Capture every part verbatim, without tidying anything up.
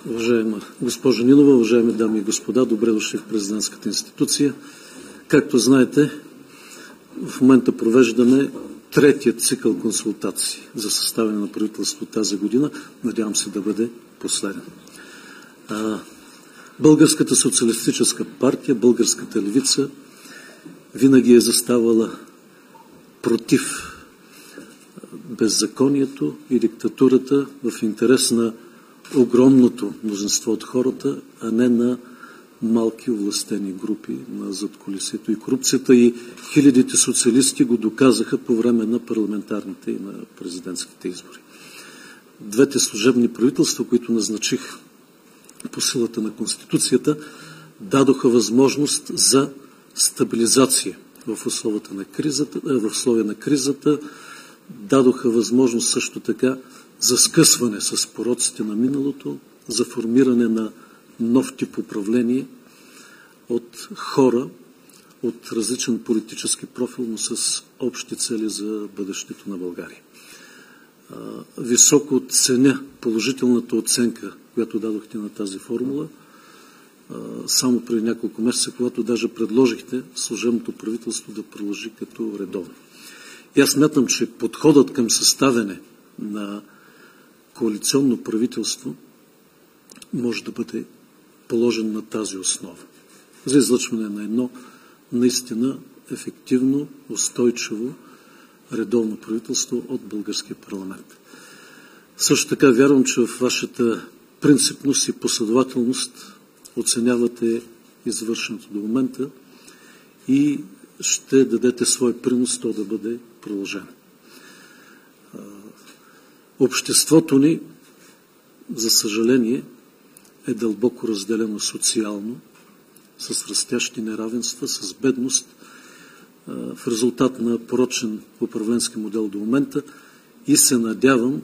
Уважаема госпожо Нинова, уважаеми дами и господа, добре дошли в президентската институция. Както знаете, в момента провеждаме третия цикъл консултации за съставяне на правителство тази година. Надявам се да бъде последен. Българската социалистическа партия, българската левица винаги е заставала против беззаконието и диктатурата в интерес на огромното мнозинство от хората, а не на малки овластени групи на задкулисието и корупцията. И хилядите социалисти го доказаха по време на парламентарните и на президентските избори. Двете служебни правителства, които назначих по силата на Конституцията, дадоха възможност за стабилизация в условията на кризата, в условия на кризата, дадоха възможност също така за скъсване с пороците на миналото, за формиране на нов тип управление от хора от различен политически профил, но с общи цели за бъдещето на България. Високо ценя положителната оценка, която дадохте на тази формула, само преди няколко месеца, когато даже предложихте служебното правителство да продължи като редовно. И аз смятам, че подходът към съставяне на коалиционно правителство може да бъде положен на тази основа за излъчване на едно наистина ефективно, устойчиво, редовно правителство от българския парламент. Също така вярвам, че в вашата принципност и последователност оценявате извършеното до момента и ще дадете свой принос то да бъде продължено. Обществото ни, за съжаление, е дълбоко разделено социално, с растящи неравенства, с бедност, в резултат на порочен управленски модел до момента, и се надявам,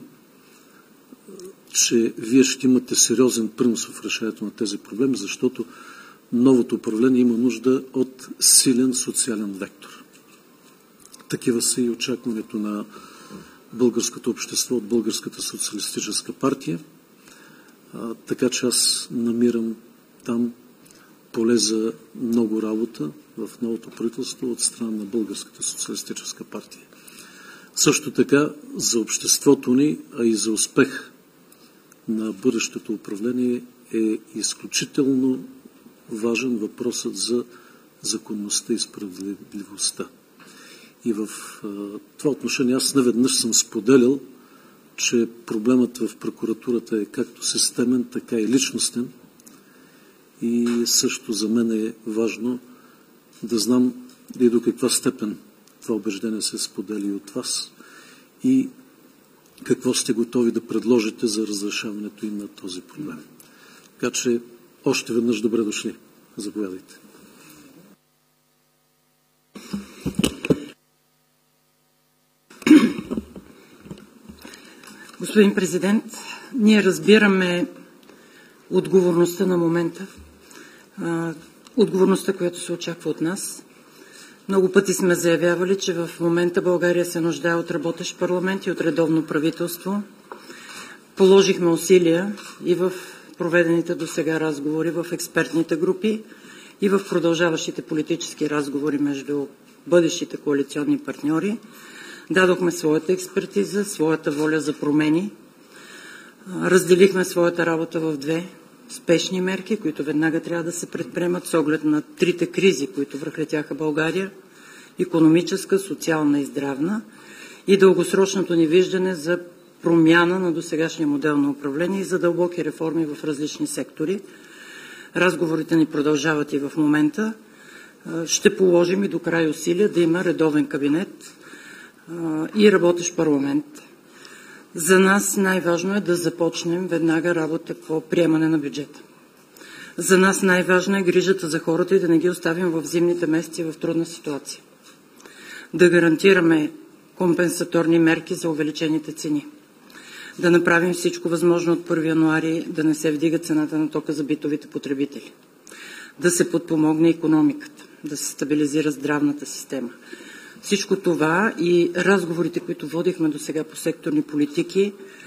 че вие ще имате сериозен принос в решението на тези проблеми, защото новото управление има нужда от силен социален вектор. Такива са и очакването на българското общество от Българската социалистическа партия, а, така че аз намирам там поле за много работа в новото правителство от страна на Българската социалистическа партия. Също така за обществото ни, а и за успех на бъдещето управление е изключително важен въпросът за законността и справедливостта. И в това отношение аз неведнъж съм споделял, че проблемът в прокуратурата е както системен, така и личностен. И също за мен е важно да знам и до каква степен това убеждение се споделя и от вас и какво сте готови да предложите за разрешаването и на този проблем. Така че още веднъж добре дошли. Заповядайте. Господин президент, ние разбираме отговорността на момента, отговорността, която се очаква от нас. Много пъти сме заявявали, че в момента България се нуждае от работещ парламент и от редовно правителство. Положихме усилия и в проведените досега разговори в експертните групи и в продължаващите политически разговори между бъдещите коалиционни партньори. Дадохме своята експертиза, своята воля за промени. Разделихме своята работа в две спешни мерки, които веднага трябва да се предприемат с оглед на трите кризи, които връхлетяха България – икономическа, социална и здравна, и дългосрочното ни виждане за промяна на досегашния модел на управление и за дълбоки реформи в различни сектори. Разговорите ни продължават и в момента. Ще положим и до край усилия да има редовен кабинет и работещ парламент. За нас най-важно е да започнем веднага работа по приемане на бюджета. За нас най-важна е грижата за хората и да не ги оставим в зимните месеци в трудна ситуация. Да гарантираме компенсаторни мерки за увеличените цени. Да направим всичко възможно от първи януари да не се вдига цената на тока за битовите потребители. Да се подпомогне икономиката, да се стабилизира здравната система. Всичко това и разговорите, които водихме до сега по секторни политики,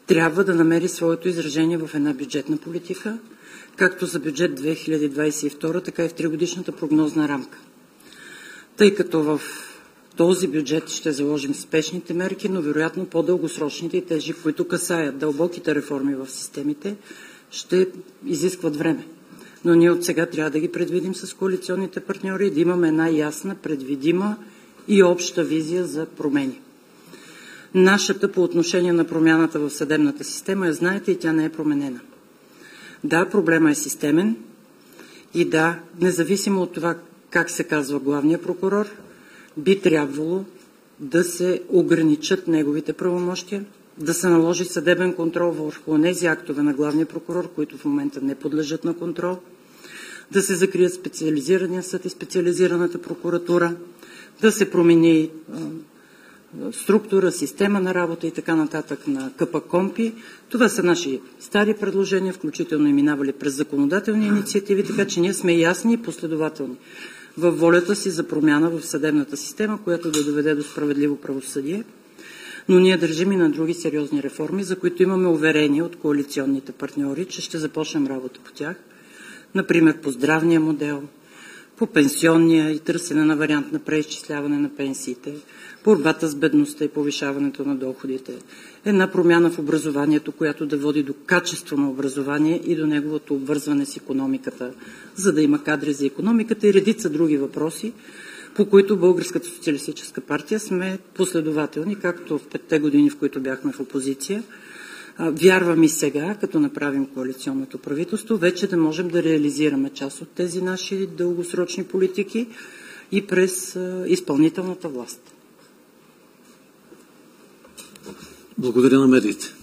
трябва да намери своето изражение в една бюджетна политика, както за бюджет две хиляди двадесет и втора, така и в тригодишната прогнозна рамка. Тъй като в този бюджет ще заложим спешните мерки, но вероятно по-дългосрочните и тези, които касаят дълбоките реформи в системите, ще изискват време. Но ние от сега трябва да ги предвидим с коалиционните партньори и да имаме една ясна, предвидима и обща визия за промени. Нашата по отношение на промяната в съдебната система, я знаете, и тя не е променена. Да, проблема е системен и да, независимо от това как се казва главния прокурор, би трябвало да се ограничат неговите правомощия, да се наложи съдебен контрол върху тези актове на главния прокурор, които в момента не подлежат на контрол, да се закрият специализирания съд и специализираната прокуратура, да се промени структура, система на работа и така нататък на КПКОНПИ. Това са наши стари предложения, включително и минавали през законодателни инициативи, така че ние сме ясни и последователни във волята си за промяна в съдебната система, която да доведе до справедливо правосъдие. Но ние държим и на други сериозни реформи, за които имаме уверение от коалиционните партньори, че ще започнем работа по тях. Например, по здравния модел, по пенсионния и търсене на вариант на преизчисляване на пенсиите, борбата с бедността и повишаването на доходите, една промяна в образованието, която да води до качество на образование и до неговото обвързване с икономиката, за да има кадри за икономиката и редица други въпроси, по които Българската социалистическа партия сме последователни, както в петте години, в които бяхме в опозиция. Вярвам и сега, като направим коалиционното правителство, вече да можем да реализираме част от тези наши дългосрочни политики и през изпълнителната власт. Благодаря на медиите.